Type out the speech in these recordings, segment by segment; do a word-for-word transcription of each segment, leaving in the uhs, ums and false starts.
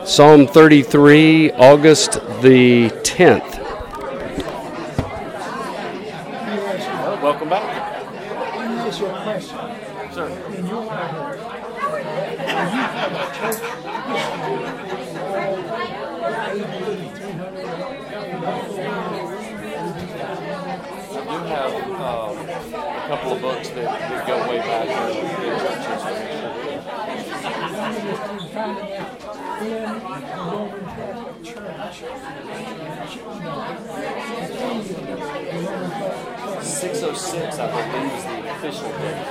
Psalm thirty-three, August the tenth. Welcome back. Let me ask you a question. Sir. In your Bible, when you have a church I do have um, a couple of books that, that go way back in, in churches. finding out when the Roman Catholic Church six oh six, I believe, is the official date.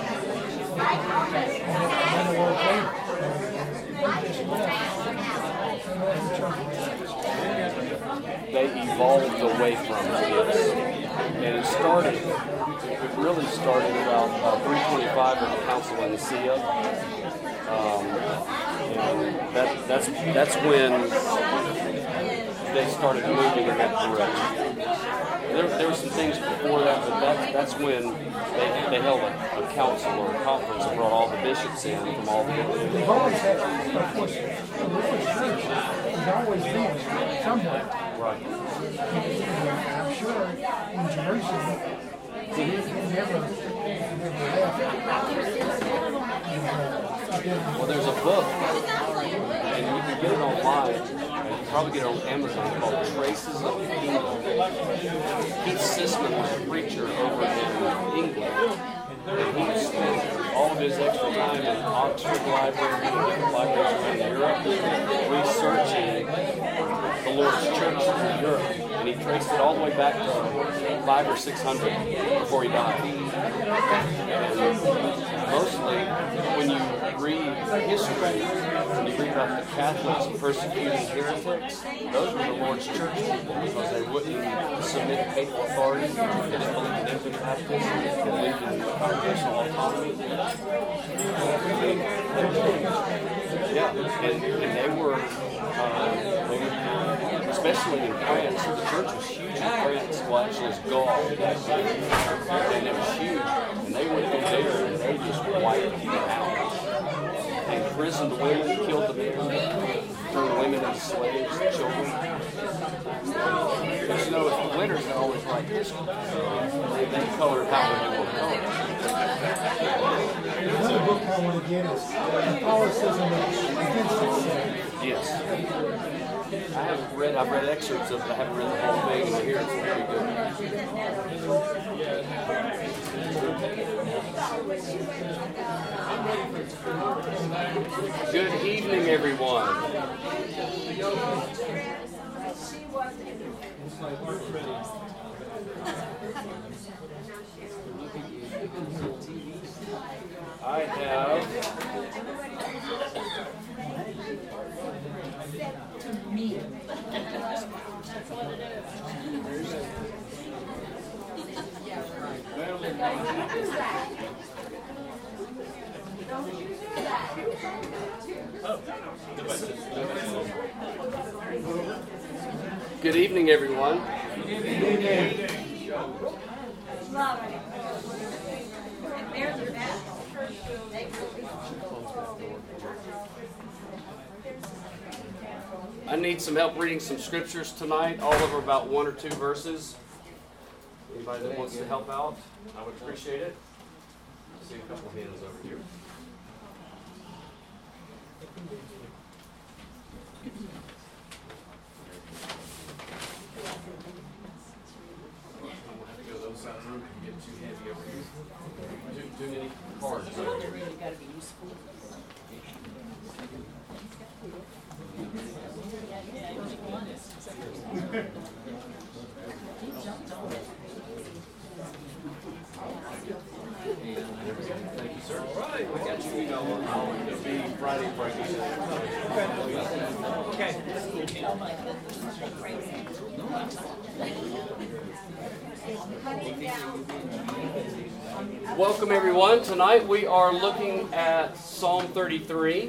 They evolved away from it, yes. And it started, it really started about uh, three twenty-five with the Council of Nicaea. Um, and that, that's, that's when they started moving in that direction. There, there were some things before that, but that's, that's when they, they held a, a council or a conference and brought all the bishops in from all the different. They've always had, of course, the Roman Church has always been somewhere. Right. I'm sure in Jerusalem, they never, never left. Well, there's a book, and you can get it online, and you can probably get it on Amazon, called Traces of the Kingdom. Keith Sisman was a preacher over in England, and he spent all of his extra time in Oxford Library and different libraries in Europe researching the Lord's churches in Europe, and he traced it all the way back to five or six hundred before he died. And mostly, when you read history, when you read about the Catholics persecuting heretics, those were the Lord's church people because they wouldn't submit to papal authority, they didn't believe in infant baptism, they believed in congregational autonomy. Yeah, and, and they were, uh, they were, especially in France, the church was huge in France, well actually it's Gaul, and it was huge, and they went through there and they just wiped people out. They imprisoned the women, killed the men, turned women into slaves, children. But you know, the winners that always write history. They, they colored how they want to color. Another book I want to get is Catholicism Against Itself. Yes. I haven't read, I've read excerpts of it, I haven't read the whole thing, and I hear it's very good. Good evening, everyone. I have me. Good evening, everyone. Good evening. I need some help reading some scriptures tonight. All of them are about one or two verses. Anybody that wants to help out, I would appreciate it. I see a couple hands over here. We'll have to go to the other side of the room and get too heavy over here. Too, too many cards over here. Thank you, sir. All right, we got you. You know, I'll, it'll be Friday for you. Okay. Welcome, everyone. Tonight we are looking at Psalm thirty-three.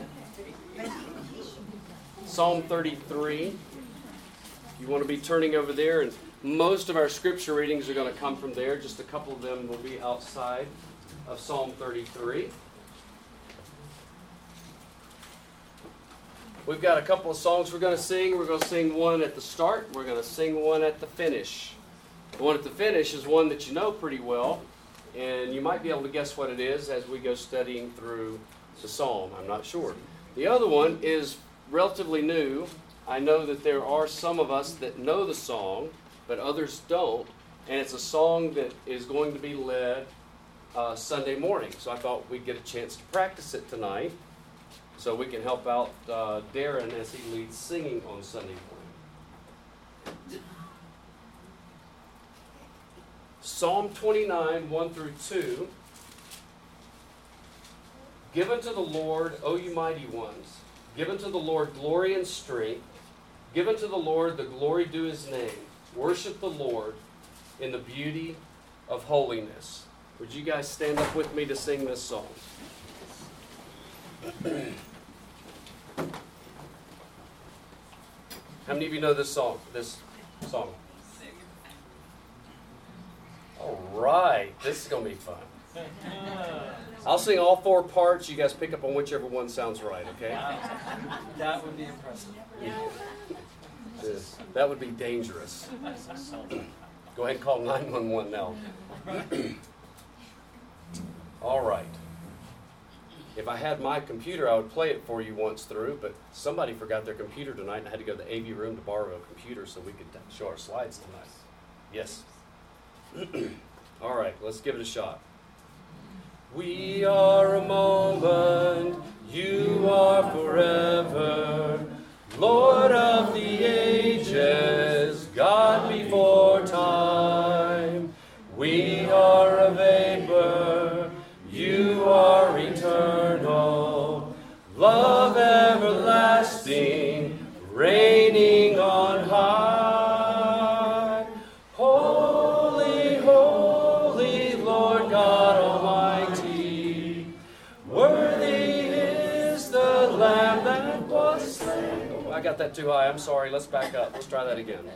Psalm thirty-three. You want to be turning over there, and most of our scripture readings are going to come from there. Just a couple of them will be outside of Psalm thirty-three. We've got a couple of songs we're going to sing. We're going to sing one at the start. We're going to sing one at the finish. The one at the finish is one that you know pretty well, and you might be able to guess what it is as we go studying through the psalm. I'm not sure. The other one is relatively new. I know that there are some of us that know the song, but others don't, and it's a song that is going to be led uh, Sunday morning. So I thought we'd get a chance to practice it tonight, so we can help out uh, Darren as he leads singing on Sunday morning. Psalm twenty-nine, one through two. Give unto the Lord, O you mighty ones. Give unto the Lord glory and strength. Give unto the Lord the glory due his name. Worship the Lord in the beauty of holiness. Would you guys stand up with me to sing this song? How many of you know this song? This song? All right, this is going to be fun. I'll sing all four parts. You guys pick up on whichever one sounds right, okay? That would be impressive. That would be dangerous. Go ahead and call nine one one now. All right. If I had my computer, I would play it for you once through, but somebody forgot their computer tonight and I had to go to the A V room to borrow a computer so we could show our slides tonight. Yes. All right, let's give it a shot. We are a moment, you are forever, Lord of the ages, God before time. We are a vapor, you are eternal, love everlasting, reigning on high. Holy, holy, Lord God Almighty, worthy is the Lamb that was slain. Oh, I got that too high. I'm sorry. Let's back up. Let's try that again.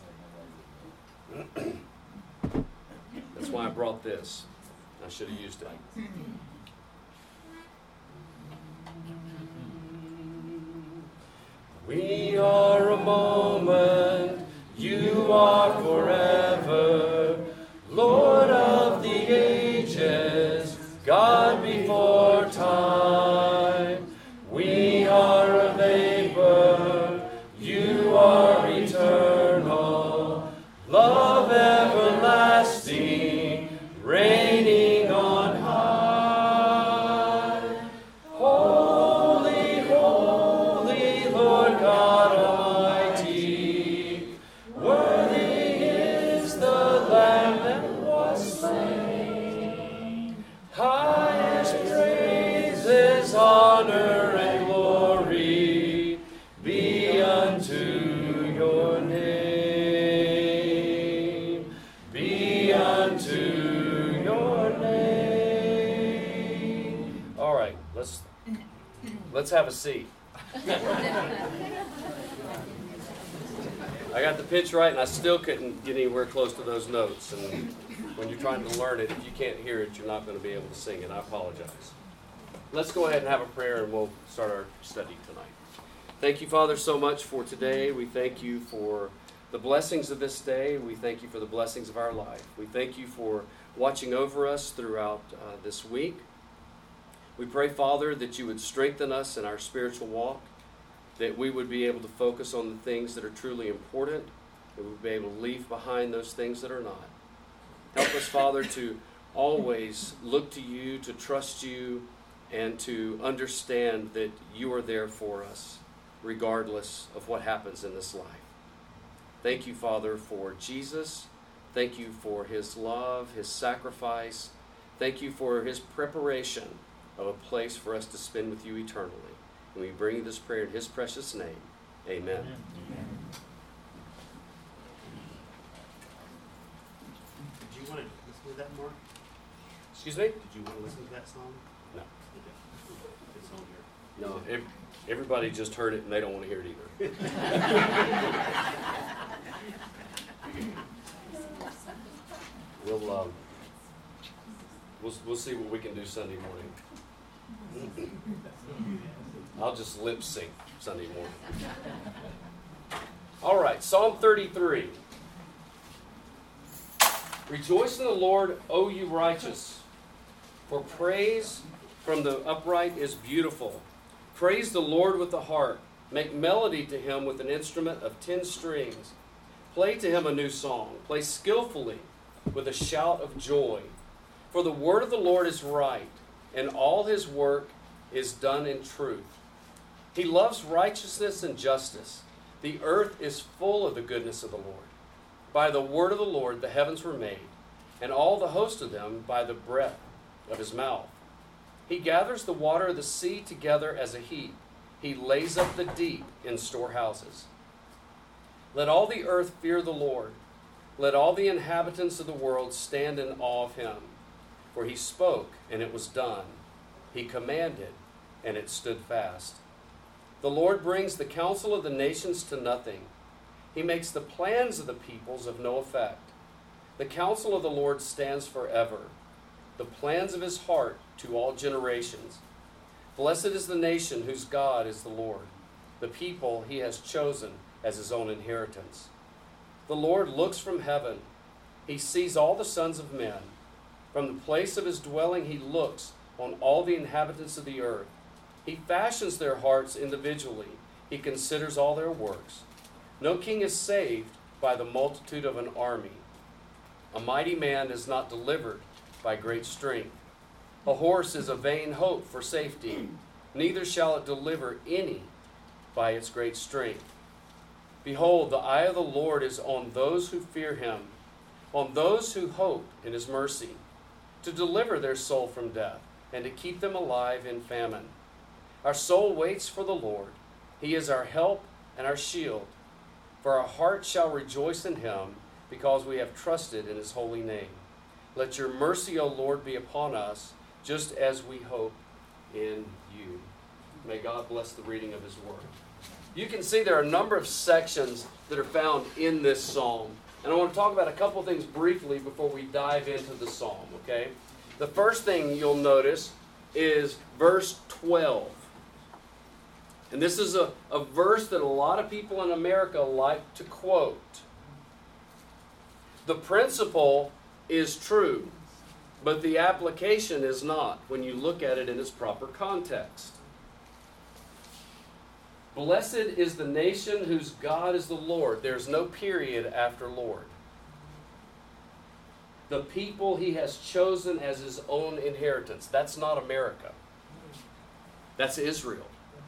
That's why I brought this. I should have used it. We are a moment, you are forever, Lord of the ages, God before time. We are a vapor, you are eternal, love everlasting, reigning on high. Holy, holy, Lord God Almighty, worthy is the Lamb that was slain. Highest praises, honor, and glory be unto your name. Be unto your name. All right, let's let's have a seat. I got the pitch right, and I still couldn't get anywhere close to those notes. And when you're trying to learn it, if you can't hear it, you're not going to be able to sing it. I apologize. Let's go ahead and have a prayer, and we'll start our study tonight. Thank you, Father, so much for today. We thank you for the blessings of this day. We thank you for the blessings of our life. We thank you for watching over us throughout uh, this week. We pray, Father, that you would strengthen us in our spiritual walk, that we would be able to focus on the things that are truly important, that we would be able to leave behind those things that are not. Help us, Father, to always look to you, to trust you, and to understand that you are there for us, regardless of what happens in this life. Thank you, Father, for Jesus. Thank you for his love, his sacrifice. Thank you for his preparation of a place for us to spend with you eternally. And we bring you this prayer in his precious name. Amen. Amen. Did you want to listen to that more? Excuse me? Did you want to listen to that song? No. It's on here. No, ev- everybody just heard it and they don't want to hear it either. we'll, um, we'll we'll see what we can do Sunday morning. I'll just lip sync Sunday morning. All right, Psalm thirty-three. Rejoice in the Lord, O you righteous, for praise from the upright is beautiful. Praise the Lord with the harp. Make melody to him with an instrument of ten strings. Play to him a new song. Play skillfully with a shout of joy. For the word of the Lord is right, and all his work is done in truth. He loves righteousness and justice. The earth is full of the goodness of the Lord. By the word of the Lord the heavens were made, and all the host of them by the breath of his mouth. He gathers the water of the sea together as a heap. He lays up the deep in storehouses. Let all the earth fear the Lord. Let all the inhabitants of the world stand in awe of him. For he spoke, and it was done. He commanded, and it stood fast. The Lord brings the counsel of the nations to nothing. He makes the plans of the peoples of no effect. The counsel of the Lord stands forever, the plans of his heart to all generations. Blessed is the nation whose God is the Lord, the people he has chosen as his own inheritance. The Lord looks from heaven. He sees all the sons of men. From the place of his dwelling he looks on all the inhabitants of the earth. He fashions their hearts individually. He considers all their works. No king is saved by the multitude of an army. A mighty man is not delivered by great strength. A horse is a vain hope for safety. Neither shall it deliver any by its great strength. Behold, the eye of the Lord is on those who fear him, on those who hope in his mercy, to deliver their soul from death and to keep them alive in famine. Our soul waits for the Lord. He is our help and our shield. For our heart shall rejoice in him, because we have trusted in his holy name. Let your mercy, O Lord, be upon us, just as we hope in you. May God bless the reading of his word. You can see there are a number of sections that are found in this psalm. And I want to talk about a couple things briefly before we dive into the psalm, okay? The first thing you'll notice is verse twelve. And this is a, a verse that a lot of people in America like to quote. The principle is true, but the application is not when you look at it in its proper context. Blessed is the nation whose God is the Lord. There's no period after Lord. The people he has chosen as his own inheritance. That's not America. That's Israel.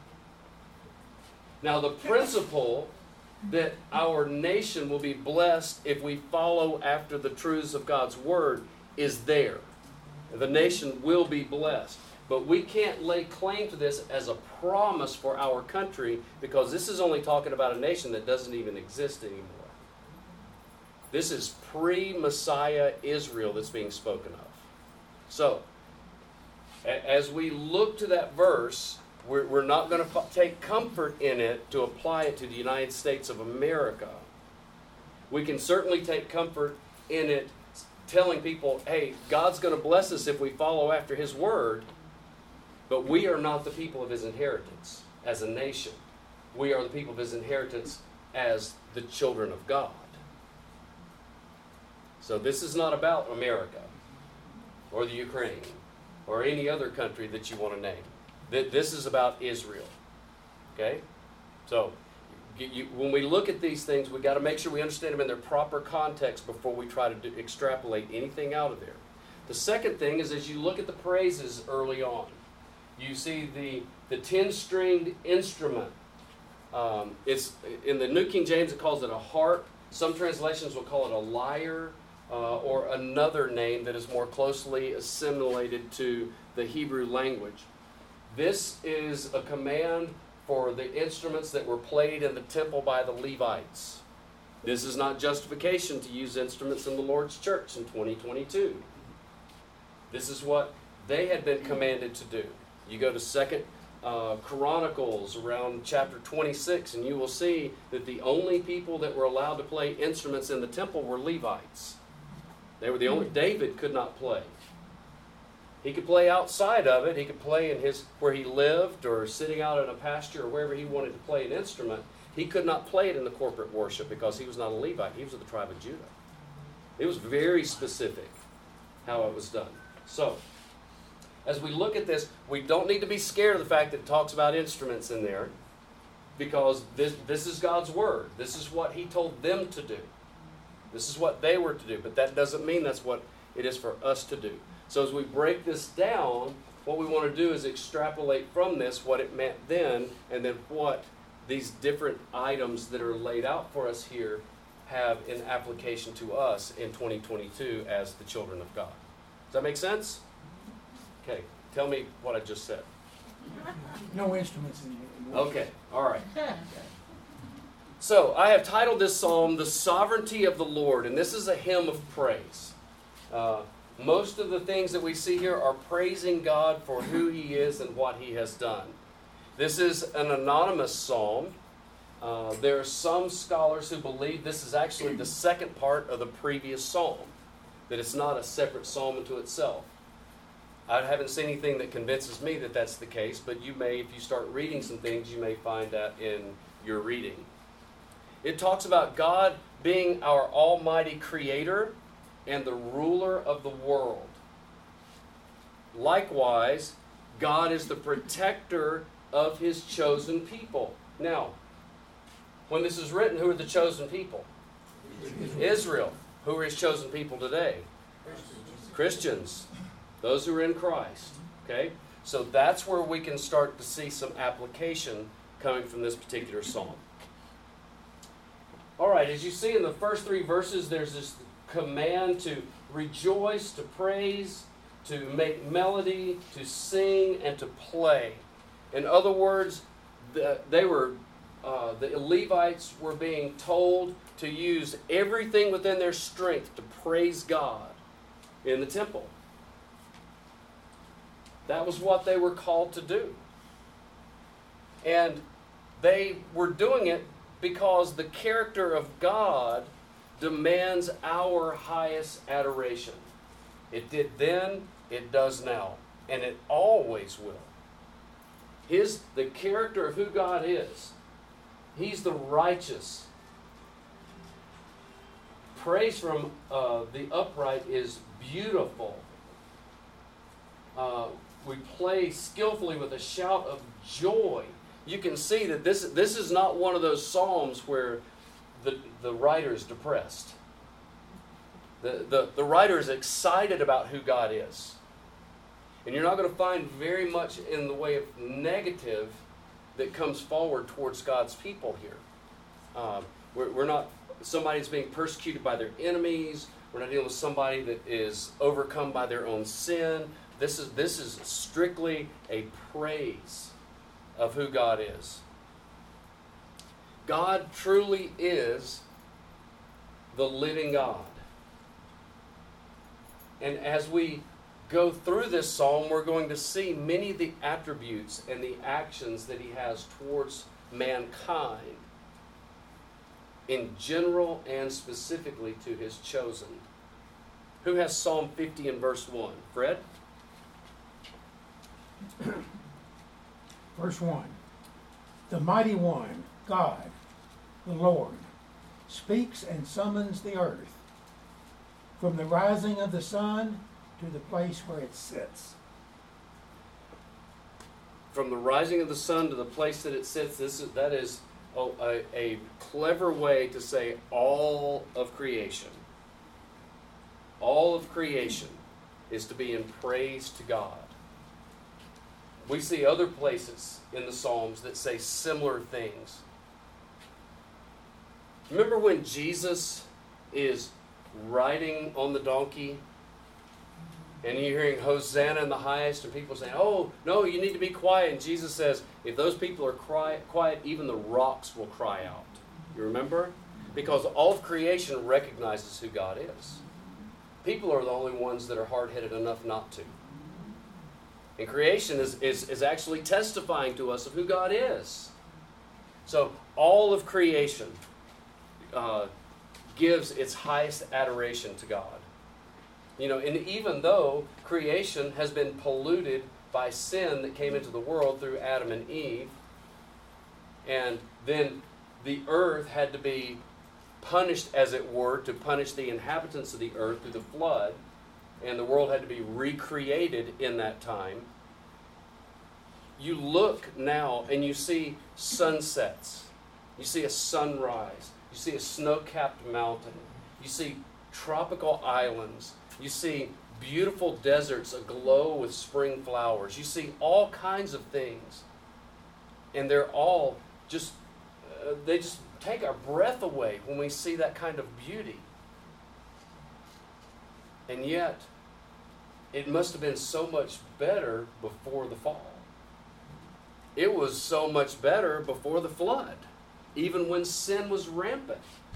Now, the principle that our nation will be blessed if we follow after the truths of God's word is there. The nation will be blessed. But we can't lay claim to this as a promise for our country, because this is only talking about a nation that doesn't even exist anymore. This is pre-Messiah Israel that's being spoken of. So, as we look to that verse, we're, we're not going to take comfort in it to apply it to the United States of America. We can certainly take comfort in it telling people, hey, God's going to bless us if we follow after his word, but we are not the people of his inheritance as a nation. We are the people of his inheritance as the children of God. So this is not about America or the Ukraine or any other country that you want to name. This is about Israel. Okay? So you, when we look at these things, we've got to make sure we understand them in their proper context before we try to do, extrapolate anything out of there. The second thing is, as you look at the praises early on, you see the, the ten-stringed instrument. Um, it's in the New King James, it calls it a harp. Some translations will call it a lyre, uh, or another name that is more closely assimilated to the Hebrew language. This is a command for the instruments that were played in the temple by the Levites. This is not justification to use instruments in the Lord's church in twenty twenty-two. This is what they had been commanded to do. You go to Second uh, Chronicles around chapter twenty-six, and you will see that the only people that were allowed to play instruments in the temple were Levites. They were the only. David could not play. He could play outside of it. He could play in his where he lived or sitting out in a pasture or wherever he wanted to play an instrument. He could not play it in the corporate worship because he was not a Levite. He was of the tribe of Judah. It was very specific how it was done. So, as we look at this, we don't need to be scared of the fact that it talks about instruments in there, because this, this is God's Word. This is what He told them to do. This is what they were to do, but that doesn't mean that's what it is for us to do. So as we break this down, what we want to do is extrapolate from this what it meant then, and then what these different items that are laid out for us here have in application to us in twenty twenty-two as the children of God. Does that make sense? Okay, tell me what I just said. No instruments in here. Okay, all right. So I have titled this psalm, The Sovereignty of the Lord, and this is a hymn of praise. Uh, most of the things that we see here are praising God for who He is and what He has done. This is an anonymous psalm. Uh, there are some scholars who believe this is actually the second part of the previous psalm, that it's not a separate psalm unto itself. I haven't seen anything that convinces me that that's the case, but you may, if you start reading some things, you may find that in your reading. It talks about God being our almighty creator and the ruler of the world. Likewise, God is the protector of His chosen people. Now, when this is written, who are the chosen people? Israel. Who are His chosen people today? Christians. Those who are in Christ. Okay? So that's where we can start to see some application coming from this particular psalm. All right, as you see in the first three verses, there's this command to rejoice, to praise, to make melody, to sing, and to play. In other words, the, they were uh, the Levites were being told to use everything within their strength to praise God in the temple. That was what they were called to do. And they were doing it because the character of God demands our highest adoration. It did then, it does now, and it always will. His, the character of who God is, He's the righteous. Praise from uh, the upright is beautiful. Uh, we play skillfully with a shout of joy. You can see that this, this is not one of those psalms where the, the writer is depressed. The, the, the writer is excited about who God is. And you're not going to find very much in the way of negative that comes forward towards God's people here. Um, we're, we're not somebody that's being persecuted by their enemies. We're not dealing with somebody that is overcome by their own sin. This is, this is strictly a praise of who God is. God truly is the living God. And as we go through this psalm, we're going to see many of the attributes and the actions that He has towards mankind in general and specifically to His chosen. Who has Psalm fifty and verse one? Fred? Verse one. The mighty one, God, the Lord, speaks and summons the earth from the rising of the sun to the place where it sits. From the rising of the sun to the place that it sits, this is, that is oh, a, a clever way to say all of creation. All of creation is to be in praise to God. We see other places in the Psalms that say similar things. Remember when Jesus is riding on the donkey and you're hearing Hosanna in the highest and people saying, oh, no, you need to be quiet. And Jesus says, if those people are quiet, quiet, even the rocks will cry out. You remember? Because all of creation recognizes who God is. People are the only ones that are hard-headed enough not to. And creation is, is, is actually testifying to us of who God is. So all of creation uh, gives its highest adoration to God. You know, and even though creation has been polluted by sin that came into the world through Adam and Eve, and then the earth had to be punished, as it were, to punish the inhabitants of the earth through the flood, and the world had to be recreated in that time. You look now and you see sunsets. You see a sunrise. You see a snow-capped mountain. You see tropical islands. You see beautiful deserts aglow with spring flowers. You see all kinds of things. And they're all just, uh, they just take our breath away when we see that kind of beauty. And yet, it must have been so much better before the fall. It was so much better before the flood, even when sin was rampant.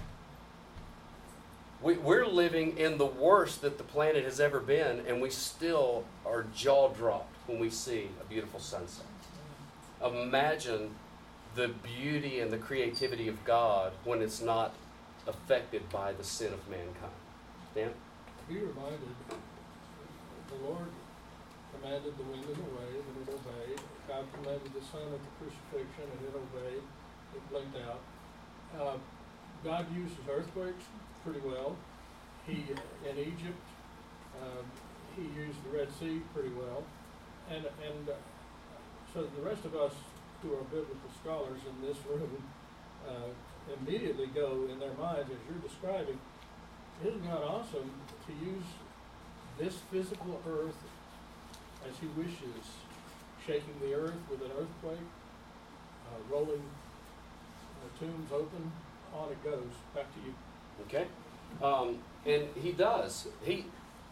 We, we're living in the worst that the planet has ever been, and we still are jaw-dropped when we see a beautiful sunset. Imagine the beauty and the creativity of God when it's not affected by the sin of mankind. Dan? Be reminded, the Lord commanded the wind and the wave, and it obeyed. God commanded the sun at the crucifixion, and it obeyed. It blinked out. Uh, God uses earthquakes pretty well. He, in Egypt, um, he used the Red Sea pretty well. And, and uh, so the rest of us who are biblical scholars in this room uh, immediately go in their minds, as you're describing, isn't God awesome to use this physical earth as he wishes, shaking the earth with an earthquake, uh, rolling uh, tombs open, on it goes. Back to you. Okay. Um, and he does. He,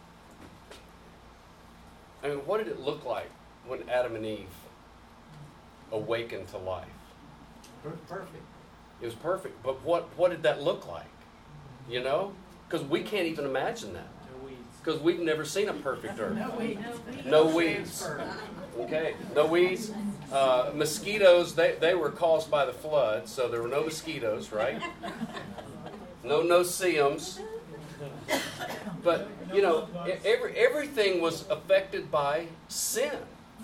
I mean, what did it look like when Adam and Eve awakened to life? Perfect. It was perfect. But what, what did that look like? You know? Because we can't even imagine that. No weeds. Because we've never seen a perfect earth. No weeds. No weeds. Okay, no weeds. Uh, mosquitoes, they, they were caused by the flood, so there were no mosquitoes, right? No no-see-ums. But, you know, every, everything was affected by sin.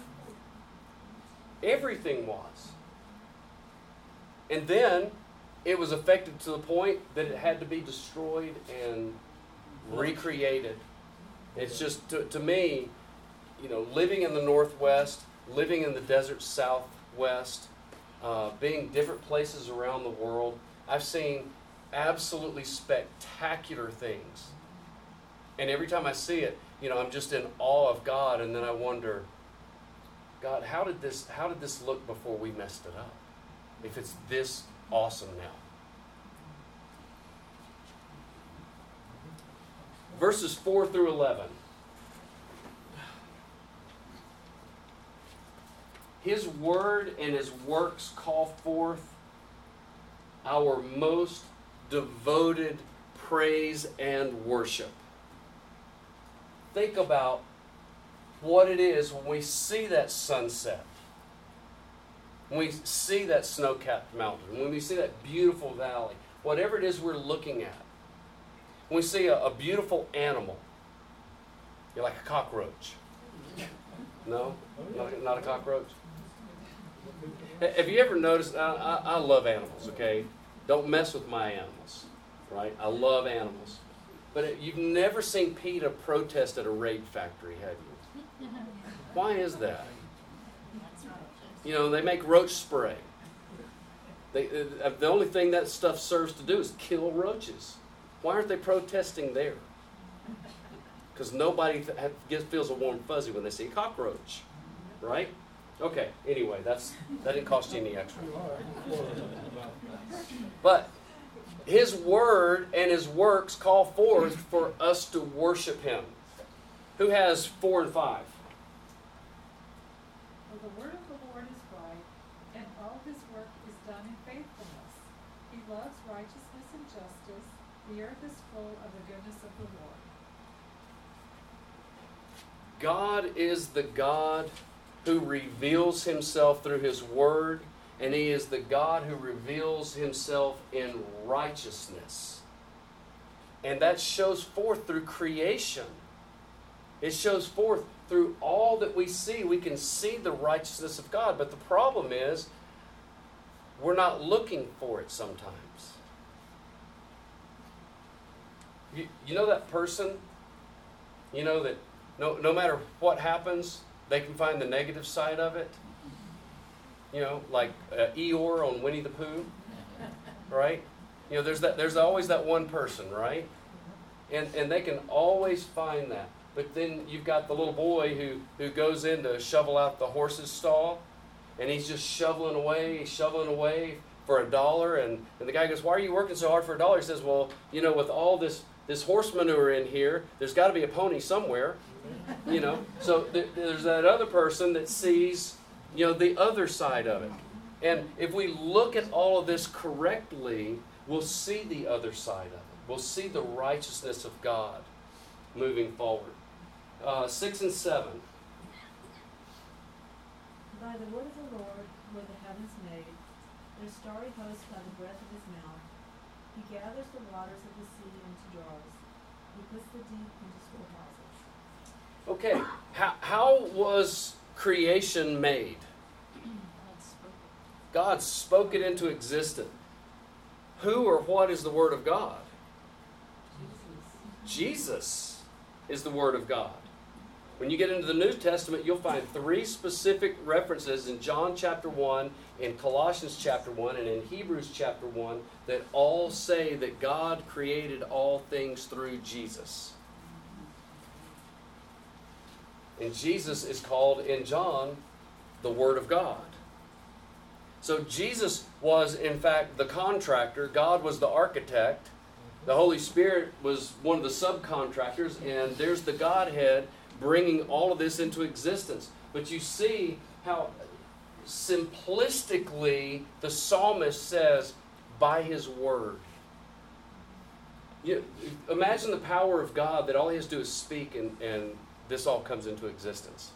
Everything was. And then it was affected to the point that it had to be destroyed and recreated. It's just, to, to me, you know, living in the Northwest, living in the desert Southwest, uh, being different places around the world, I've seen absolutely spectacular things. And every time I see it, you know, I'm just in awe of God, and then I wonder, God, how did this, how did this look before we messed it up? If it's this awesome now. Verses four through eleven. His word and his works call forth our most devoted praise and worship. Think about what it is when we see that sunset, when we see that snow-capped mountain, when we see that beautiful valley, whatever it is we're looking at. When we see a, a beautiful animal, you're like a cockroach. No? Not, not a cockroach? Have you ever noticed, I, I, I love animals, okay? Don't mess with my animals, right? I love animals. But it, you've never seen PETA protest at a raid factory, have you? Why is that? You know, they make roach spray. They, uh, the only thing that stuff serves to do is kill roaches. Why aren't they protesting there? Because nobody th- gets, feels a warm fuzzy when they see a cockroach, right? Okay, anyway, that's that didn't cost you any extra. But his word and his works call forth for us to worship him. Who has four and five? For the word of the Lord is right, and all his work is done in faithfulness. He loves righteousness and justice. The earth is full of the goodness of the Lord. God is the God who reveals himself through his word, and he is the God who reveals himself in righteousness. And that shows forth through creation. It shows forth through all that we see. We can see the righteousness of God. But the problem is, we're not looking for it sometimes. You, you know that person, you know that no, no matter what happens, they can find the negative side of it? You know, like uh, Eeyore on Winnie the Pooh, right? You know, there's that. There's always that one person, right? And and they can always find that. But then you've got the little boy who, who goes in to shovel out the horse's stall, and he's just shoveling away, shoveling away for a dollar. And, and the guy goes, "Why are you working so hard for a dollar?" He says, "Well, you know, with all this, this horse manure in here, there's got to be a pony somewhere." You know, so th- there's that other person that sees, you know, the other side of it. And if we look at all of this correctly, we'll see the other side of it. We'll see the righteousness of God moving forward. Uh, six and seven. By the word of the Lord were the heavens made, their starry host by the breath of his mouth. He gathers the waters of the sea into jars. He puts the deep into storehouses. Okay, how, how was creation made? God spoke it into existence. Who or what is the Word of God? Jesus. Jesus is the Word of God. When you get into the New Testament, you'll find three specific references in John chapter one, in Colossians chapter one, and in Hebrews chapter one that all say that God created all things through Jesus. And Jesus is called in John the Word of God. So Jesus was, in fact, the contractor. God was the architect. The Holy Spirit was one of the subcontractors. And there's the Godhead bringing all of this into existence. But you see how simplistically the psalmist says, by His Word. You, imagine the power of God that all He has to do is speak and, and this all comes into existence.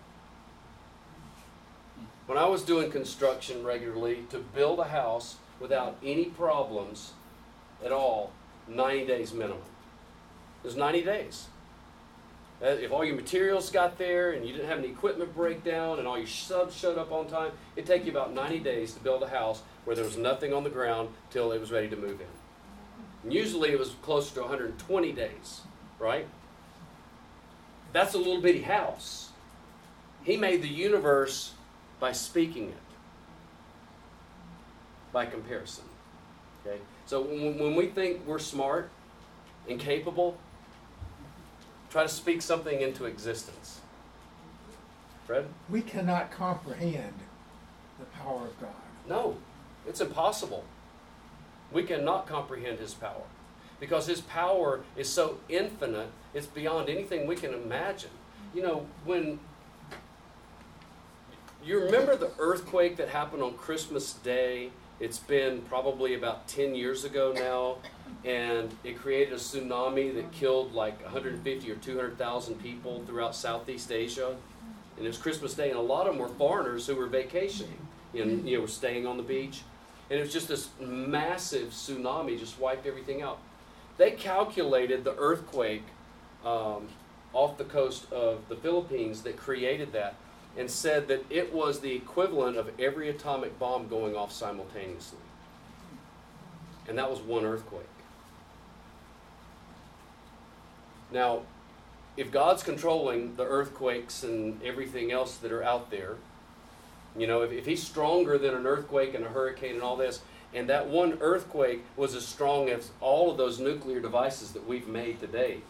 When I was doing construction regularly, to build a house without any problems at all, ninety days minimum. It was ninety days. If all your materials got there and you didn't have any equipment breakdown and all your subs showed up on time, it'd take you about ninety days to build a house where there was nothing on the ground till it was ready to move in. And usually it was closer to one hundred twenty days, right? That's a little bitty house. He made the universe by speaking it, by comparison. Okay? So when, when we think we're smart and capable, try to speak something into existence. Fred? We cannot comprehend the power of God. No, it's impossible. We cannot comprehend His power because His power is so infinite, it's beyond anything we can imagine. You know, when you remember the earthquake that happened on Christmas Day, it's been probably about ten years ago now, and it created a tsunami that killed like one hundred fifty or two hundred thousand people throughout Southeast Asia. And it was Christmas Day, and a lot of them were foreigners who were vacationing, you know, you know, were staying on the beach. And it was just this massive tsunami, just wiped everything out. They calculated the earthquake um, off the coast of the Philippines that created that, and said that it was the equivalent of every atomic bomb going off simultaneously. And that was one earthquake. Now, if God's controlling the earthquakes and everything else that are out there, you know, if, if He's stronger than an earthquake and a hurricane and all this, and that one earthquake was as strong as all of those nuclear devices that we've made to date,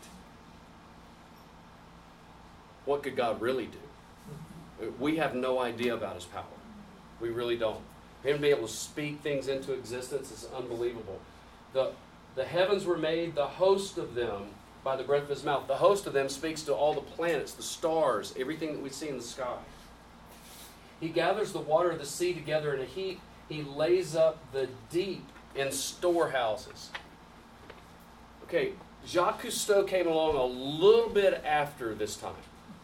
what could God really do? We have no idea about His power. We really don't. For Him to be able to speak things into existence is unbelievable. The, the heavens were made, the host of them, by the breath of His mouth. The host of them speaks to all the planets, the stars, everything that we see in the sky. He gathers the water of the sea together in a heap. He lays up the deep in storehouses. Okay, Jacques Cousteau came along a little bit after this time.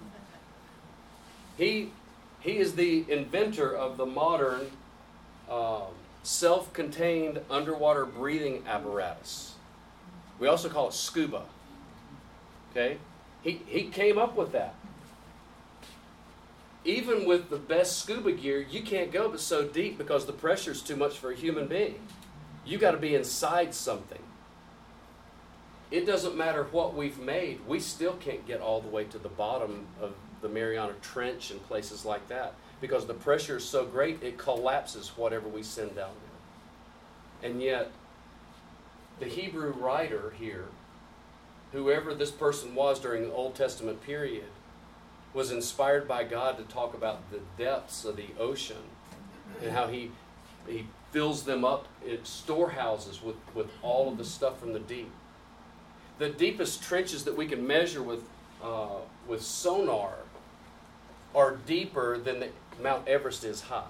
He, he is the inventor of the modern um, self-contained underwater breathing apparatus. We also call it scuba. Okay? He He, he came up with that. Even with the best scuba gear, you can't go but so deep because the pressure's too much for a human being. You got to be inside something. It doesn't matter what we've made, we still can't get all the way to the bottom of the Mariana Trench and places like that because the pressure is so great it collapses whatever we send down there. And yet, the Hebrew writer here, whoever this person was during the Old Testament period, was inspired by God to talk about the depths of the ocean and how he, he fills them up in storehouses with, with all of the stuff from the deep. The deepest trenches that we can measure with, uh, with sonar are deeper than the Mount Everest is high.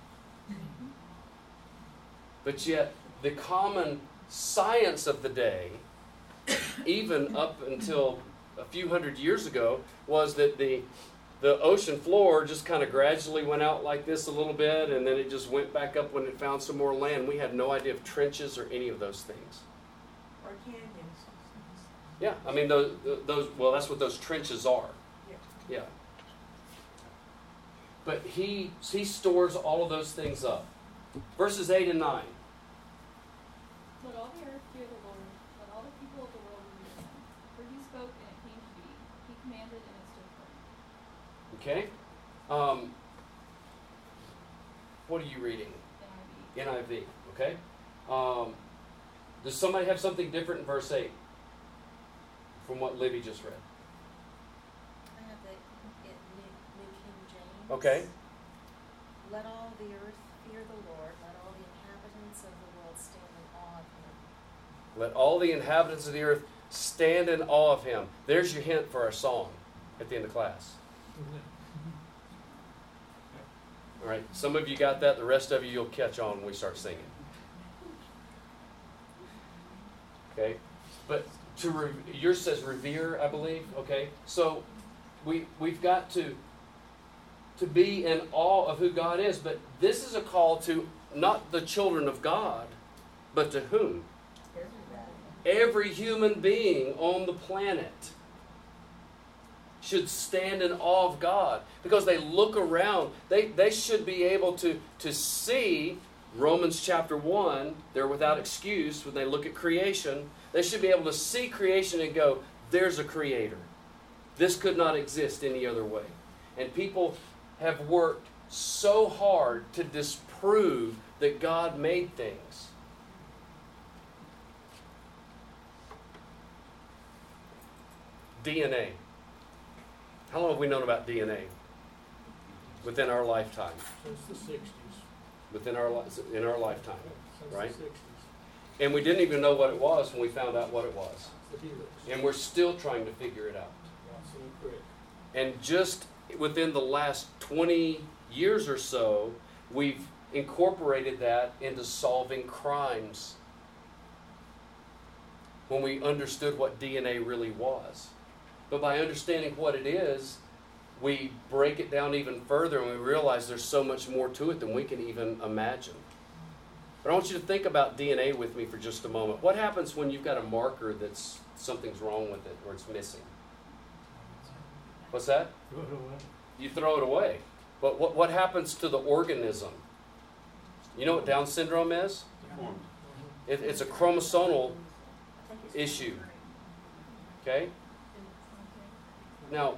But yet, the common science of the day, even up until a few hundred years ago, was that the the ocean floor just kind of gradually went out like this a little bit, and then it just went back up when it found some more land. We had no idea of trenches or any of those things. Or canyons. Yeah, I mean, those, those well, that's what those trenches are. Yeah. Yeah. But he, he stores all of those things up. Verses eight and nine. Let all the earth fear the Lord. Let all the people of the world revere him. For he spoke and it came to be. He commanded and it stood firm. Okay? Um, what are you reading? N I V. N I V. Okay? Um, does somebody have something different in verse eight from what Libby just read? I have the it, New, New King James. Okay. Let all the earth fear the Lord. Let all the inhabitants of the world stand in awe of him. Let all the inhabitants of the earth stand in awe of him. There's your hint for our song at the end of class. All right, some of you got that. The rest of you, you'll catch on when we start singing. Okay, but to re- yours says revere, I believe. Okay, so we we've got to to be in awe of who God is. But this is a call to not the children of God, but to whom? Every human being on the planet should stand in awe of God because they look around. They, they should be able to, to see Romans chapter one. They're without excuse when they look at creation. They should be able to see creation and go, there's a creator. This could not exist any other way. And people have worked so hard to disprove that God made things. D N A. How long have we known about D N A? Within our lifetime. Since the sixties. Within our li- in our lifetime, Since right? the sixties. And we didn't even know what it was when we found out what it was. The helix. And we're still trying to figure it out. Absolutely correct. And just within the last twenty years or so, we've incorporated that into solving crimes. When we understood what D N A really was. But by understanding what it is, we break it down even further and we realize there's so much more to it than we can even imagine. But I want you to think about D N A with me for just a moment. What happens when you've got a marker that's something's wrong with it or it's missing? What's that? You throw it away. But what, what happens to the organism? You know what Down syndrome is? It, it's a chromosomal issue. Okay? Now,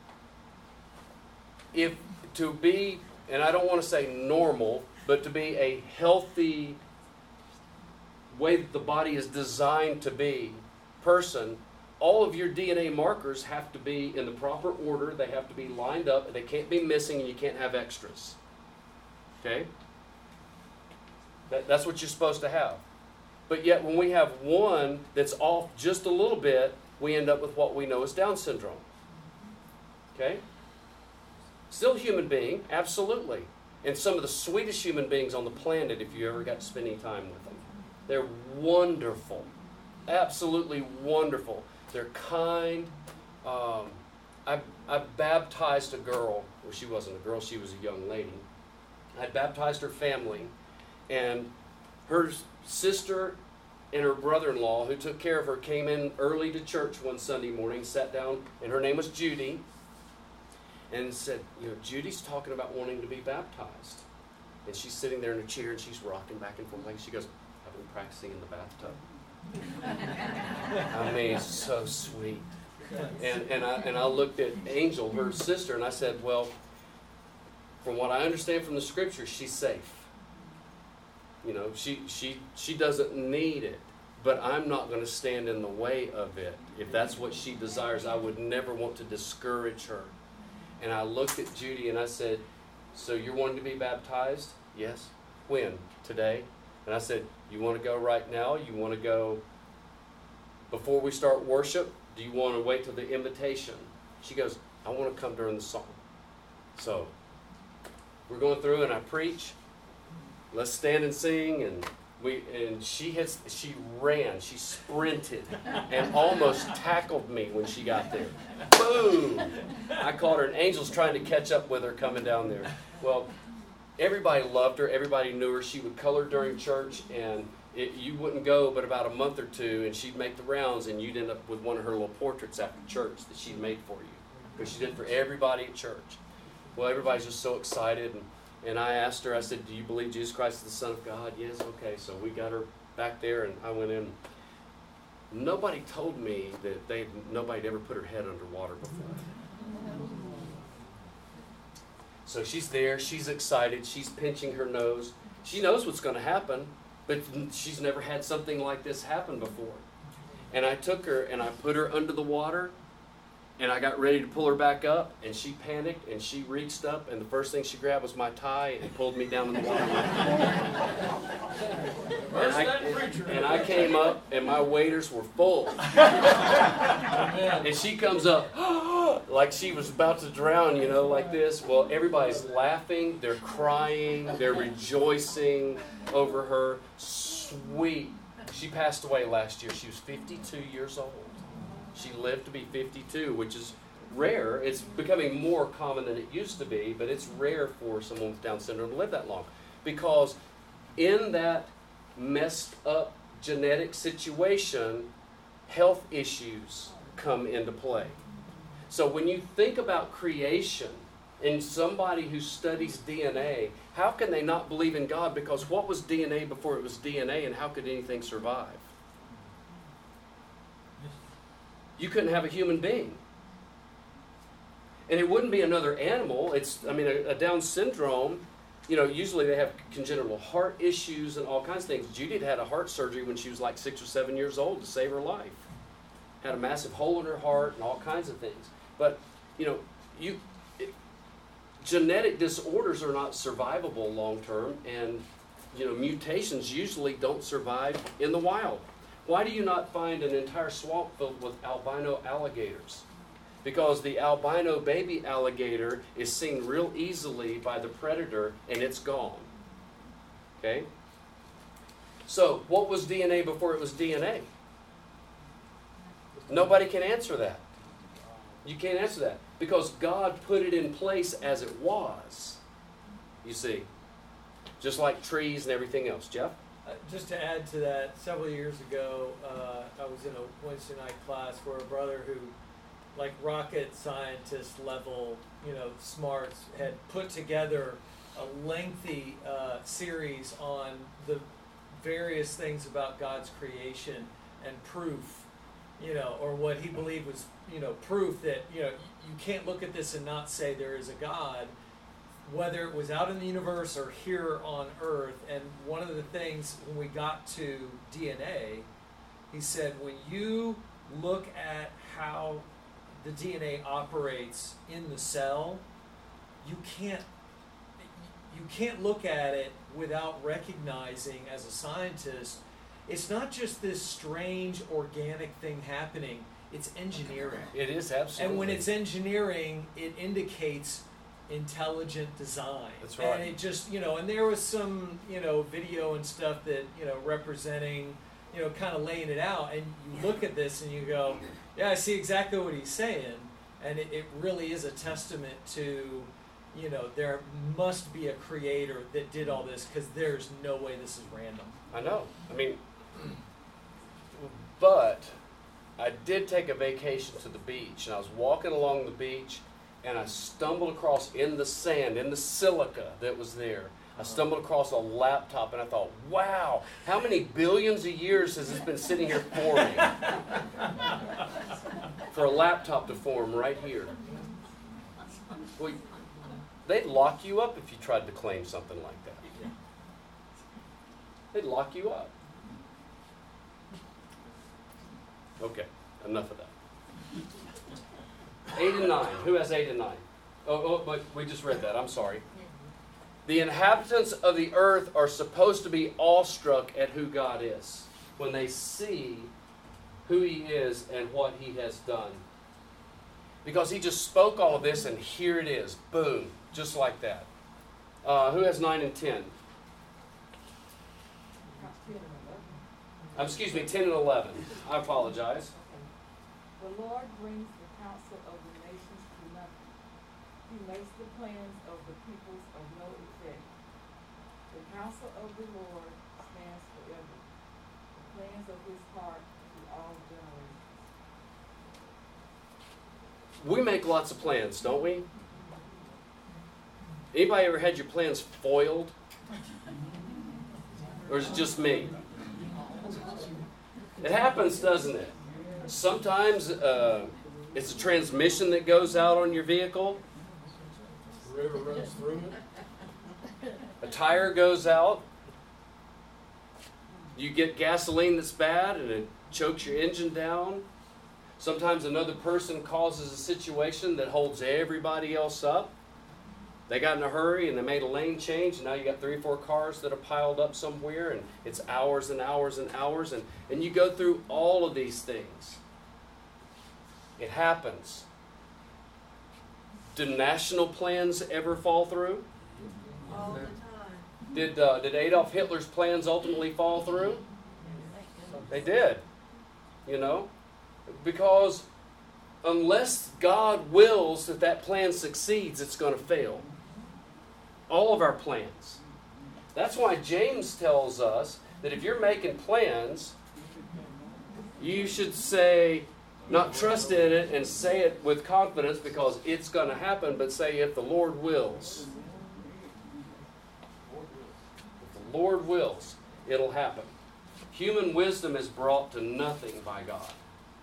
if to be, and I don't want to say normal, but to be a healthy way that the body is designed to be person, all of your D N A markers have to be in the proper order. They have to be lined up. They can't be missing, and you can't have extras. Okay? That, that's what you're supposed to have. But yet, when we have one that's off just a little bit, we end up with what we know as Down syndrome. Okay? Still a human being, absolutely. And some of the sweetest human beings on the planet if you ever got spending time with them. They're wonderful. Absolutely wonderful. They're kind. Um, I, I baptized a girl. Well, she wasn't a girl. She was a young lady. I baptized her family. And her sister and her brother-in-law, who took care of her, came in early to church one Sunday morning, sat down, and her name was Judy, and said, you know, Judy's talking about wanting to be baptized. And she's sitting there in a chair, and she's rocking back and forth. Like she goes, I've been practicing in the bathtub. I mean, it's so sweet. And and I and I looked at Angel, her sister, and I said, well, from what I understand from the scripture, she's safe. You know, she she she doesn't need it, but I'm not going to stand in the way of it. If that's what she desires, I would never want to discourage her. And I looked at Judy and I said, so you're wanting to be baptized? Yes. When? Today? And I said, you want to go right now? You want to go before we start worship? Do you want to wait till the invitation? She goes, I want to come during the song. So we're going through and I preach. Let's stand and sing. And we and she hits. She ran. She sprinted and almost tackled me when she got there. Boom! I caught her, and Angel's trying to catch up with her coming down there. Well, everybody loved her. Everybody knew her. She would color during church, and it, you wouldn't go but about a month or two, and she'd make the rounds, and you'd end up with one of her little portraits after church that she'd made for you, because she did for everybody at church. Well, everybody's just so excited, and, and I asked her, I said, do you believe Jesus Christ is the Son of God? Yes, okay. So we got her back there, and I went in. Nobody told me that they nobody had ever put her head underwater before. So she's there, she's excited, she's pinching her nose. She knows what's going to happen, but she's never had something like this happen before. And I took her and I put her under the water, and I got ready to pull her back up, and she panicked, and she reached up, and the first thing she grabbed was my tie and pulled me down in the water. And I, and I came up, and my waders were full. And she comes up like she was about to drown, you know, like this. Well, everybody's laughing, they're crying, they're rejoicing over her. Sweet. She passed away last year. She was fifty-two years old. She lived to be fifty-two, which is rare. It's becoming more common than it used to be, but it's rare for someone with Down syndrome to live that long. Because in that messed up genetic situation, health issues come into play. So when you think about creation and somebody who studies D N A, how can they not believe in God? Because what was D N A before it was D N A, and how could anything survive? You couldn't have a human being. And it wouldn't be another animal. It's, I mean, a, a Down syndrome, you know, usually they have congenital heart issues and all kinds of things. Judy had had a heart surgery when she was like six or seven years old to save her life. Had a massive hole in her heart and all kinds of things. But, you know, you it, genetic disorders are not survivable long term, and, you know, mutations usually don't survive in the wild. Why do you not find an entire swamp filled with albino alligators? Because the albino baby alligator is seen real easily by the predator, and it's gone. Okay? So, what was D N A before it was D N A? Nobody can answer that. You can't answer that. Because God put it in place as it was. You see? Just like trees and everything else. Jeff? Uh, just to add to that, several years ago, uh, I was in a Wednesday night class where a brother who, like rocket scientist level, you know, smarts, had put together a lengthy uh, series on the various things about God's creation and proof, you know, or what he believed was, you know, proof that, you know, you can't look at this and not say there is a God, whether it was out in the universe or here on Earth. And one of the things when we got to D N A, he said, when you look at how the D N A operates in the cell, you can't you can't look at it without recognizing, as a scientist, it's not just this strange organic thing happening, it's engineering. It is, absolutely. And when it's engineering, it indicates intelligent design. That's right. And it just, you know, and there was some, you know, video and stuff that, you know, representing, you know, kind of laying it out, and you look at this and you go, yeah, I see exactly what he's saying, and it, it really is a testament to, you know, there must be a creator that did all this, because there's no way this is random. I know. I mean, But I did take a vacation to the beach, and I was walking along the beach, and I stumbled across in the sand, in the silica that was there, I stumbled across a laptop, and I thought, wow, how many billions of years has this been sitting here forming? For a laptop to form right here. Well, they'd lock you up if you tried to claim something like that. They'd lock you up. Okay, enough of that. Eight and nine. Who has eight and nine? Oh, oh, but we just read that. I'm sorry. The inhabitants of the earth are supposed to be awestruck at who God is when they see who He is and what He has done. Because He just spoke all of this, and here it is. Boom. Just like that. Uh, who has nine and ten? Um, excuse me, ten and eleven. I apologize. The Lord brings the counsel of the nations to nothing. He makes the plans of the peoples of no effect. The counsel of the Lord stands forever. The plans of His heart to all generations. We make lots of plans, don't we? Anybody ever had your plans foiled? Or is it just me? It happens, doesn't it? Sometimes uh, it's a transmission that goes out on your vehicle. The river runs through it. A tire goes out. You get gasoline that's bad and it chokes your engine down. Sometimes another person causes a situation that holds everybody else up. They got in a hurry and they made a lane change, and now you got three or four cars that are piled up somewhere, and it's hours and hours and hours, and, and you go through all of these things. It happens. Do national plans ever fall through? All the time. Did, uh, did Adolf Hitler's plans ultimately fall through? They did. You know? Because unless God wills that that plan succeeds, it's going to fail. All of our plans. That's why James tells us that if you're making plans, you should say, not trust in it and say it with confidence because it's going to happen, but say if the Lord wills. If the Lord wills, it'll happen. Human wisdom is brought to nothing by God.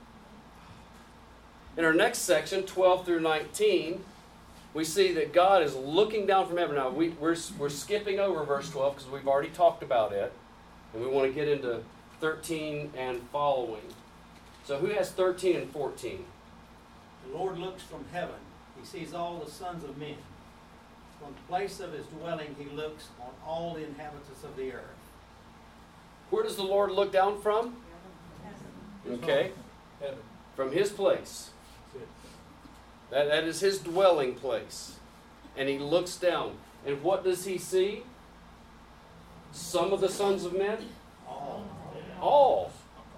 In our next section, twelve through nineteen, we see that God is looking down from heaven. Now, we, we're, we're skipping over verse twelve because we've already talked about it. And we want to get into thirteen and following. So who has thirteen and fourteen? The Lord looks from heaven. He sees all the sons of men. From the place of His dwelling, He looks on all the inhabitants of the earth. Where does the Lord look down from? Okay. Heaven. From His place. That, that is His dwelling place. And He looks down. And what does He see? Some of the sons of men? All. All.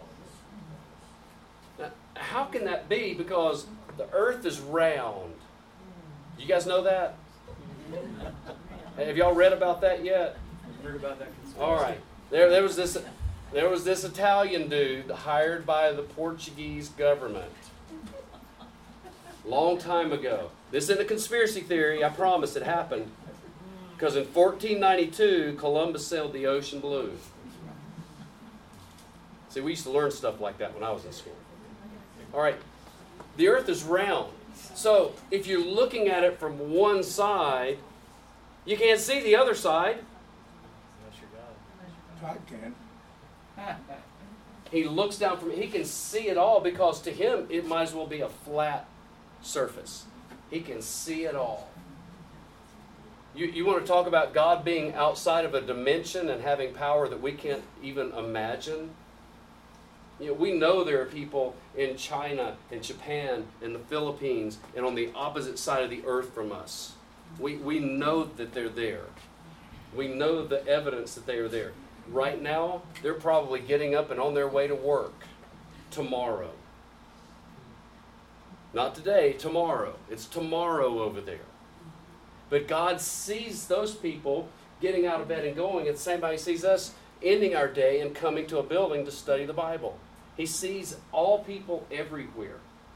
Now, how can that be? Because the earth is round. You guys know that? Have y'all read about that yet? Heard about that conspiracy? All right. There, there was this, there was this Italian dude hired by the Portuguese government. Long time ago. This isn't a conspiracy theory. I promise it happened. Because in fourteen ninety-two, Columbus sailed the ocean blue. See, we used to learn stuff like that when I was in school. All right. The earth is round. So if you're looking at it from one side, you can't see the other side. Unless you're God. God can. He looks down from it. He can see it all because to him it might as well be a flat surface. He can see it all. You, you want to talk about God being outside of a dimension and having power that we can't even imagine? You know, we know there are people in China and Japan and the Philippines and on the opposite side of the earth from us. We, we know that they're there. We know the evidence that they are there. Right now, they're probably getting up and on their way to work tomorrow. Not today, tomorrow. It's tomorrow over there. But God sees those people getting out of bed and going, and the same way He sees us ending our day and coming to a building to study the Bible. He sees all people everywhere.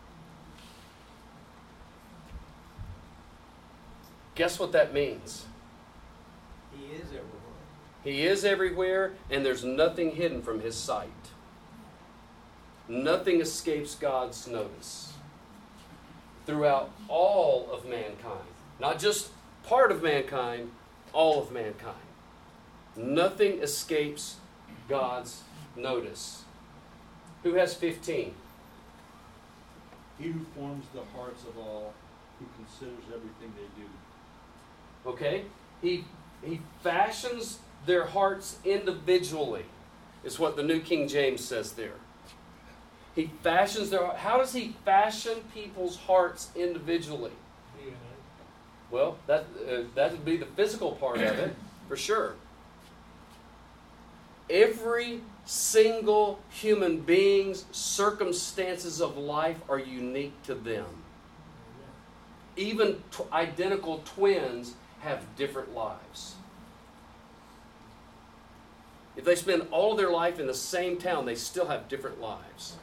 Guess what that means? He is everywhere. He is everywhere, and there's nothing hidden from His sight. Nothing escapes God's notice. Throughout all of mankind. Not just part of mankind, all of mankind. Nothing escapes God's notice. Who has fifteen? He who forms the hearts of all, who considers everything they do. Okay? He, he fashions their hearts individually, is what the New King James says there. He fashions their heart. How does He fashion people's hearts individually? D N A. Well, that uh, that would be the physical part of it, for sure. Every single human being's circumstances of life are unique to them. Even t- identical twins have different lives. If they spend all of their life in the same town, they still have different lives.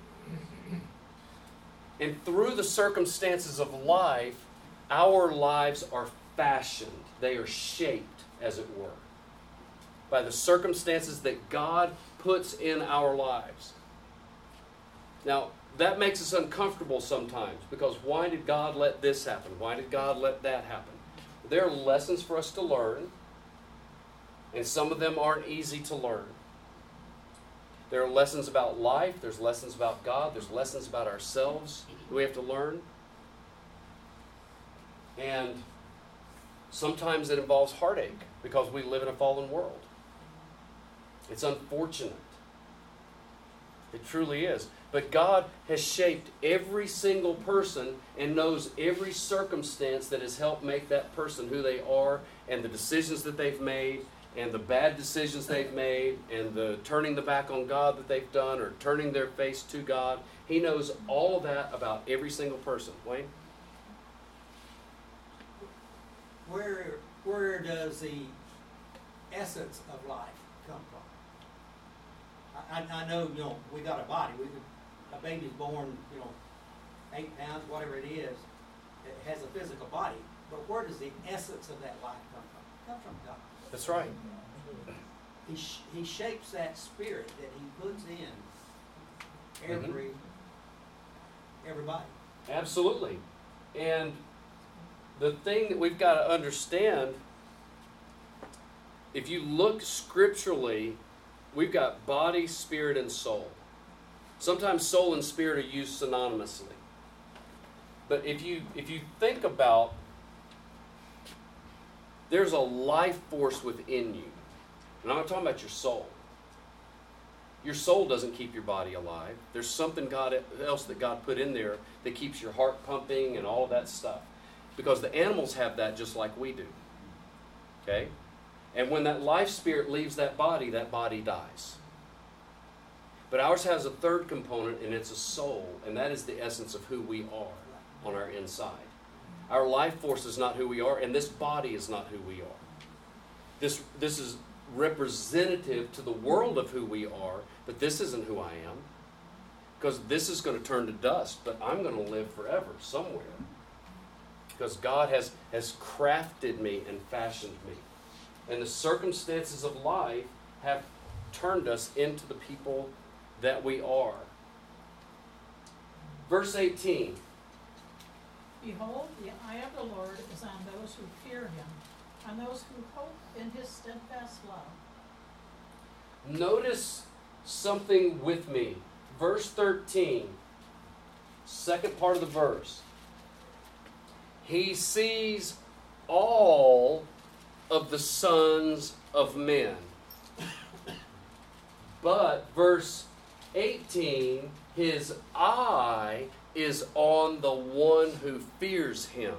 And through the circumstances of life, our lives are fashioned. They are shaped, as it were, by the circumstances that God puts in our lives. Now, that makes us uncomfortable sometimes, because why did God let this happen? Why did God let that happen? There are lessons for us to learn, and some of them aren't easy to learn. There are lessons about life, there's lessons about God, there's lessons about ourselves that we have to learn. And sometimes it involves heartache, because we live in a fallen world. It's unfortunate. It truly is. But God has shaped every single person and knows every circumstance that has helped make that person who they are, and the decisions that they've made, and the bad decisions they've made, and the turning the back on God that they've done, or turning their face to God. He knows all of that about every single person. Wayne? Where, where does the essence of life come from? I, I, I know, you know, we got a body. We, a baby's born, you know, eight pounds, whatever it is. It has a physical body. But where does the essence of that life come from? It comes from God. That's right. He, sh- he shapes that spirit that He puts in every, mm-hmm. everybody. Absolutely. And the thing that we've got to understand, if you look scripturally, we've got body, spirit, and soul. Sometimes soul and spirit are used synonymously. But if you if you think about, there's a life force within you. And I'm not talking about your soul. Your soul doesn't keep your body alive. There's something God else that God put in there that keeps your heart pumping and all of that stuff. Because the animals have that just like we do. Okay? And when that life spirit leaves that body, that body dies. But ours has a third component, and it's a soul, and that is the essence of who we are on our inside. Our life force is not who we are, and this body is not who we are. This, this is representative to the world of who we are, but this isn't who I am. Because this is going to turn to dust, but I'm going to live forever somewhere. Because God has, has crafted me and fashioned me. And the circumstances of life have turned us into the people that we are. Verse eighteen. Behold, the eye of the Lord is on those who fear Him, on those who hope in His steadfast love. Notice something with me. Verse thirteen, second part of the verse. He sees all of the sons of men. But verse eighteen, His eye is on the one who fears Him.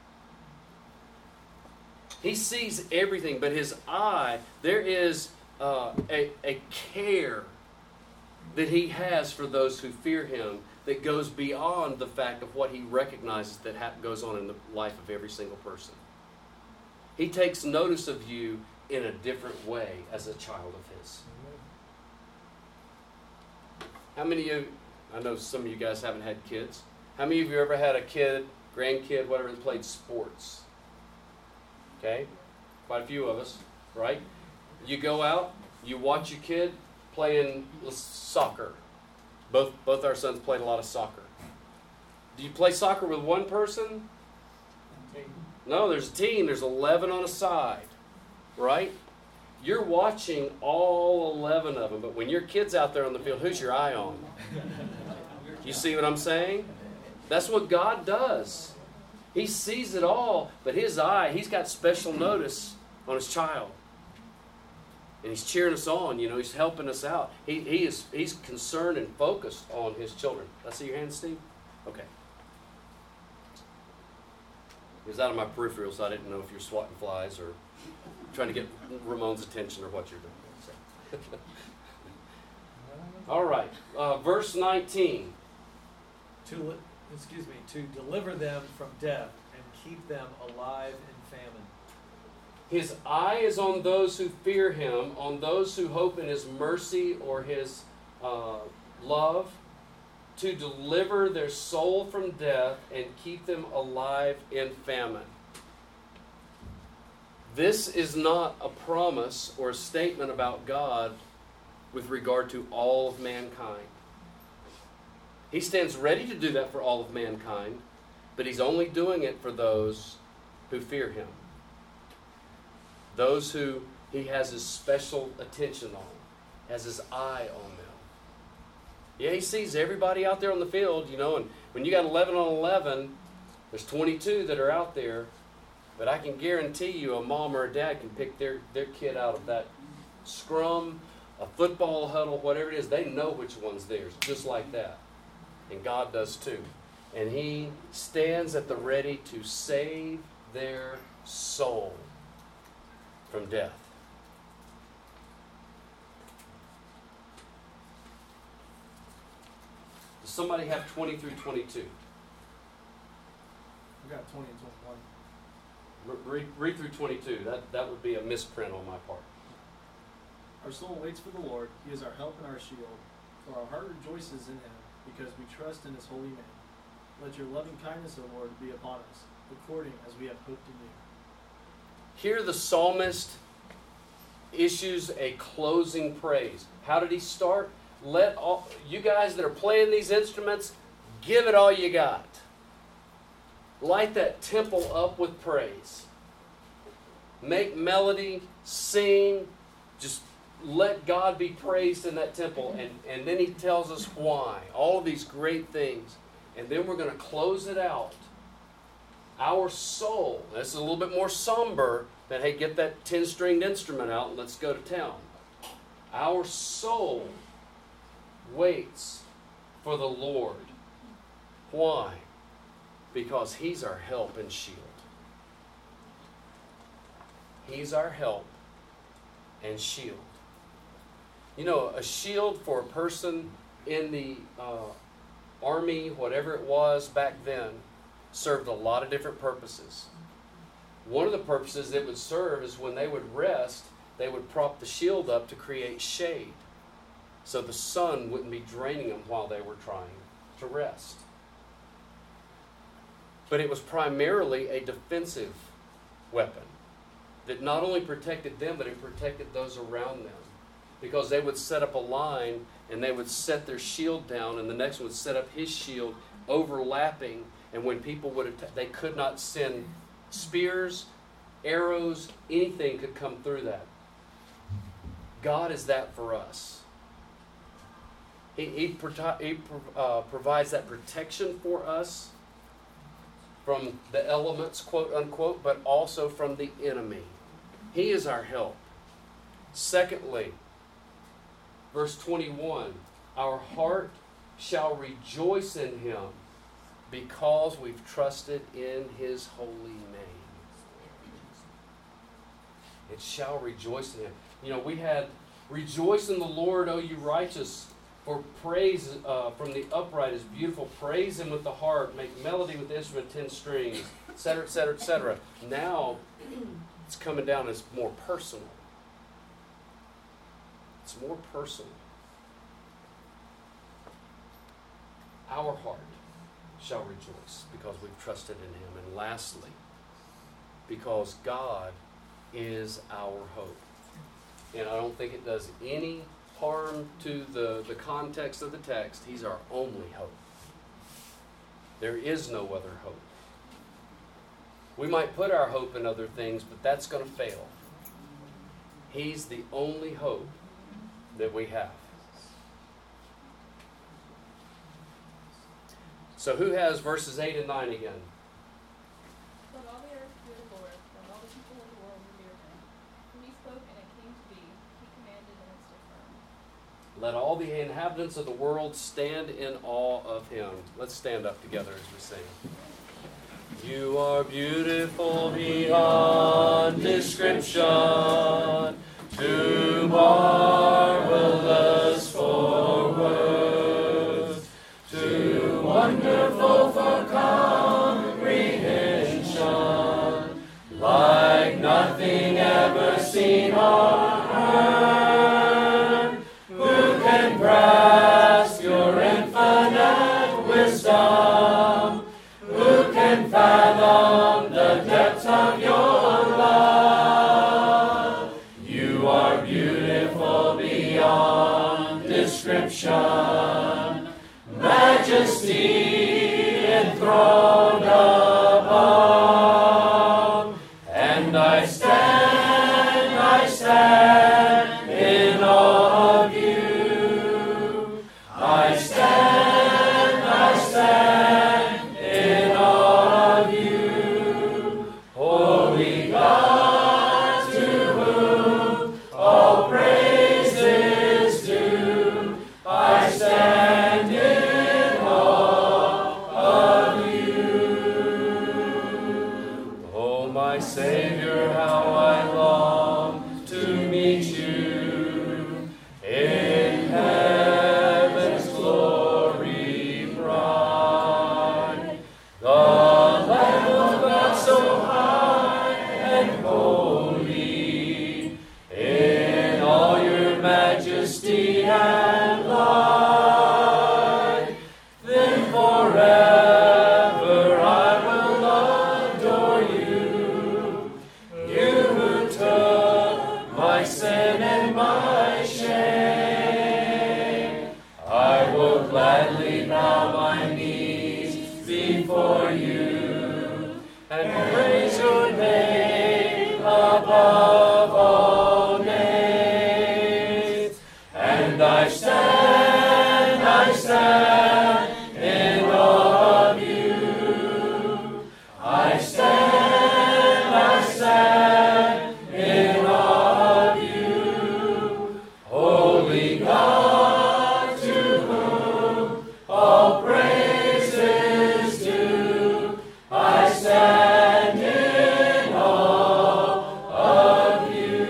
He sees everything, but His eye, there is uh, a, a care that He has for those who fear Him that goes beyond the fact of what He recognizes that ha- goes on in the life of every single person. He takes notice of you in a different way as a child of His. How many of you, I know some of you guys haven't had kids. How many of you ever had a kid, grandkid, whatever, that played sports? Okay? Quite a few of us, right? You go out, you watch your kid playing soccer. Both, both our sons played a lot of soccer. Do you play soccer with one person? No, there's a team. There's eleven on a side, right? You're watching all eleven of them, but when your kid's out there on the field, who's your eye on? You see what I'm saying? That's what God does. He sees it all, but his eye, he's got special notice on his child. And he's cheering us on, you know, he's helping us out. He, he is, he's concerned and focused on his children. Did I see your hand, Steve? Okay. It was out of my peripheral, so I didn't know if you're swatting flies or trying to get Ramon's attention or what you're doing. So. All right, uh, verse nineteen. To li- excuse me, to deliver them from death and keep them alive in famine. His eye is on those who fear him, on those who hope in his mercy or his uh, love, to deliver their soul from death and keep them alive in famine. This is not a promise or a statement about God with regard to all of mankind. He stands ready to do that for all of mankind, but he's only doing it for those who fear him. Those who he has his special attention on, has his eye on them. Yeah, he sees everybody out there on the field, you know, and when you got eleven on eleven, there's twenty-two that are out there, but I can guarantee you a mom or a dad can pick their, their kid out of that scrum, a football huddle, whatever it is. They know which one's theirs, just like that. And God does too. And he stands at the ready to save their soul from death. Does somebody have twenty through twenty-two? We got twenty and twenty-one. Read, read through twenty-two. That, that would be a misprint on my part. Our soul waits for the Lord. He is our help and our shield. For our heart rejoices in him, because we trust in his holy name. Let your loving kindness, O Lord, be upon us, according as we have hoped in you. Here the psalmist issues a closing praise. How did he start? Let all you guys that are playing these instruments, give it all you got. Light that temple up with praise. Make melody, sing, just let God be praised in that temple. And, and then he tells us why. All of these great things. And then we're going to close it out. Our soul, this is a little bit more somber than, hey, get that ten-stringed instrument out and let's go to town. Our soul waits for the Lord. Why? Because he's our help and shield. He's our help and shield. You know, a shield for a person in the uh, army, whatever it was back then, served a lot of different purposes. One of the purposes it would serve is when they would rest, they would prop the shield up to create shade, so the sun wouldn't be draining them while they were trying to rest. But it was primarily a defensive weapon that not only protected them, but it protected those around them. Because they would set up a line and they would set their shield down, and the next one would set up his shield, overlapping. And when people would attack, they could not send spears, arrows, anything could come through that. God is that for us. He, he, he uh, provides that protection for us from the elements, quote unquote, but also from the enemy. He is our help. Secondly, verse twenty-one, our heart shall rejoice in him because we've trusted in his holy name. It shall rejoice in him. You know, we had, rejoice in the Lord, O you righteous, for praise uh, from the upright is beautiful. Praise him with the harp, make melody with the instrument, ten strings, et cetera, et cetera, et cetera. Now, it's coming down as more personal. It's more personal. our heart shall rejoice because we've trusted in him. And lastly, because God is our hope. And I don't think it does any harm to the, the context of the text. He's our only hope. There is no other hope. We might put our hope in other things, but that's going to fail. He's the only hope that we have. So who has verses eight and nine again? Let all the earth fear the Lord, and all the people of the world revere him. For he spoke, and it came to be. He commanded, and it stood firm. Let all the inhabitants of the world stand in awe of him. Let's stand up together as we sing. You are beautiful beyond description, too marvelous for words, too wonderful for comprehension, like nothing ever seen or heard. Who can grasp your infinite wisdom? Who can fathom the depths of your love? You are beautiful beyond description, majesty enthroned above. And I stand, I stand in awe of you. I stand, I stand in awe of you. Holy God, to whom all praise is due, I stand in awe of you. Oh, my Savior, how I long to meet you in heaven's glory bright. The Lamb of God so high and holy, in all your majesty and light. Then forever I will adore you, you who took my sin and my shame. I will gladly bow my knees before you and praise your name above all names. And I stand, I stand in awe of you. I stand, I stand in awe of you. Holy God, to whom all praise is due, I stand in awe of you.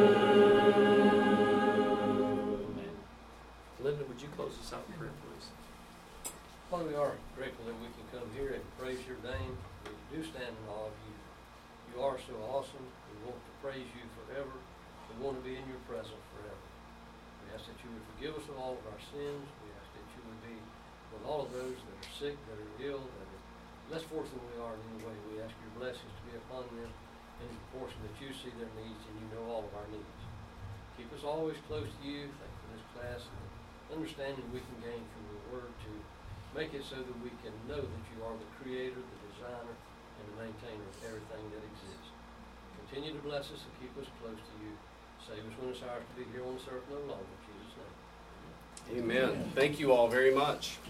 Linda, would you close us out in prayer, please? Father, we are grateful that we can come here and praise your name. We do stand in awe of you. You are so awesome. We want to praise you forever. We want to be in your presence forever. We ask that you would forgive us of all of our sins. We ask that you would be with all of those that are sick, that are ill, that are less fortunate than we are in any way. We ask your blessings to be upon them in the proportion that you see their needs and you know all of our needs. Keep us always close to you. Thank you for this class and the understanding we can gain from your word to make it so that we can know that you are the creator, the designer, and the maintainer of everything that exists. Continue to bless us and keep us close to you. Save us when it's ours to be here on this earth no longer. In Jesus' name. Amen. Thank you all very much.